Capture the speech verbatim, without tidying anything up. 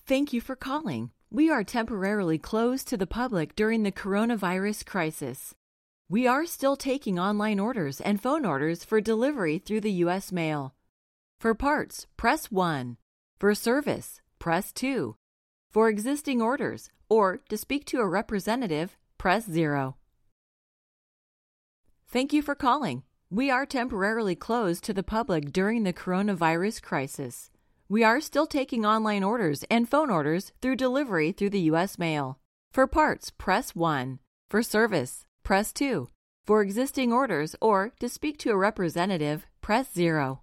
Thank you for calling. We are temporarily closed to the public during the coronavirus crisis. We are still taking online orders and phone orders for delivery through the U S mail. For parts, press one. For service, press two. For existing orders or to speak to a representative, press zero. Thank you for calling. We are temporarily closed to the public during the coronavirus crisis. We are still taking online orders and phone orders through delivery through the U S mail. For parts, press one. For service, press two. For existing orders or to speak to a representative, press zero.